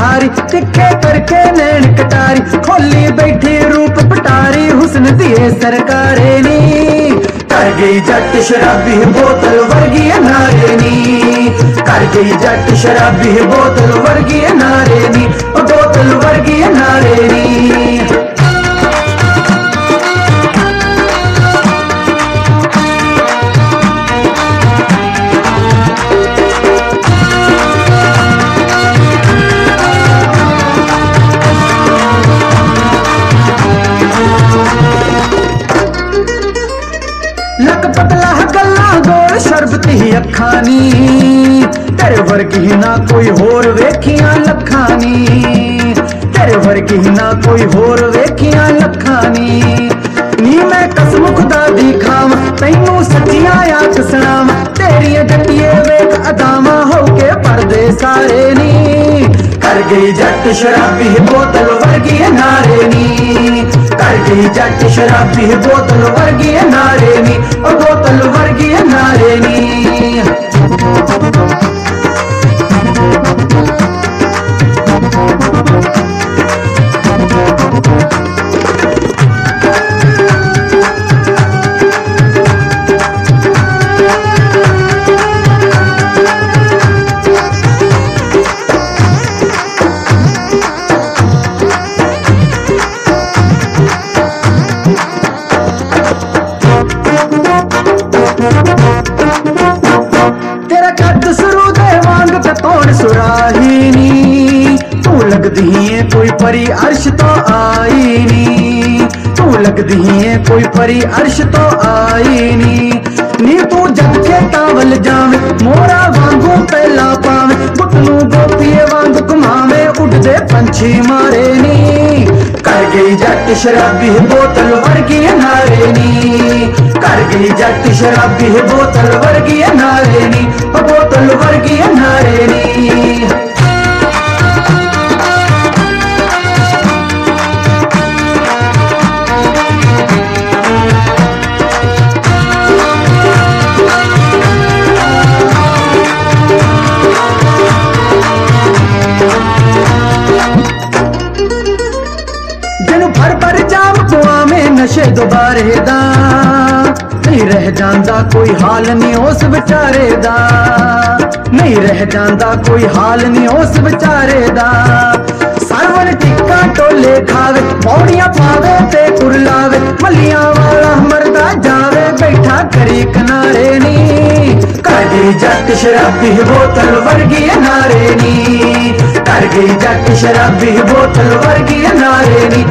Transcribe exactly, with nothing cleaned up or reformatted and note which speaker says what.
Speaker 1: बिहारी तिखे करके नैन कटारी खोली बैठी रूप पटारी हुस्न दिए सरकारे नी कर गई जट शराबी बोतल वर्गी नारे नी कर गई जट शराबी बोतल वर्गी नारे नी बोतल वर्गी नारे नी। लक पतला गल्ला गोल शरबती अखां नी तेरे वर्गी ना कोई होर वेखियां लखां नी तेरे वर्गी ना कोई होर वेखियां लखां नी नी मैं कसम खुदा दी खाव तैनू सच्चियां आख सुणाव तेरियां जट्टिए वेख अदावां हो के परदे सारे नी कर गई जट शराबी बोतल वर्गी नारे नी कर गई जट शराबी बोतल वर्गी नारे नी बोतल वर्गी नारे नी। तेरा कद सरू दे वांग ते तोड़ सुराही नी तू लगदी है कोई परी अर्श तो आई नी तू लगदी है कोई परी अर्श तो आई नी नी तू जग के तावल जावे मोरा वांगू पहला पावे गुटनू गोपीए वांग घुमावे उड़दे पंछी मारे नी कर गई जट शराबी बोतल वर्गी नारे नी कर गई जट शराबी बोतल वर्गी नारे नी बोतल वर्गी नारे नी। दिन भर भर जाम कुआ में नशे दोबारे दा नहीं रह जांदा कोई हाल नहीं उस बेचारे दा नहीं रह जांदा कोई हाल नहीं उस बेचारे दा सरवन टिक्का टोले खावे पौड़ियां पावे ते कुरलावे मलियां वाला मरदा जावे बैठा करी किनारे नी कर गई जट शराबी बोतल वर्गी नारे नी कर गई जट शराबी बोतल वर्गी नारे नी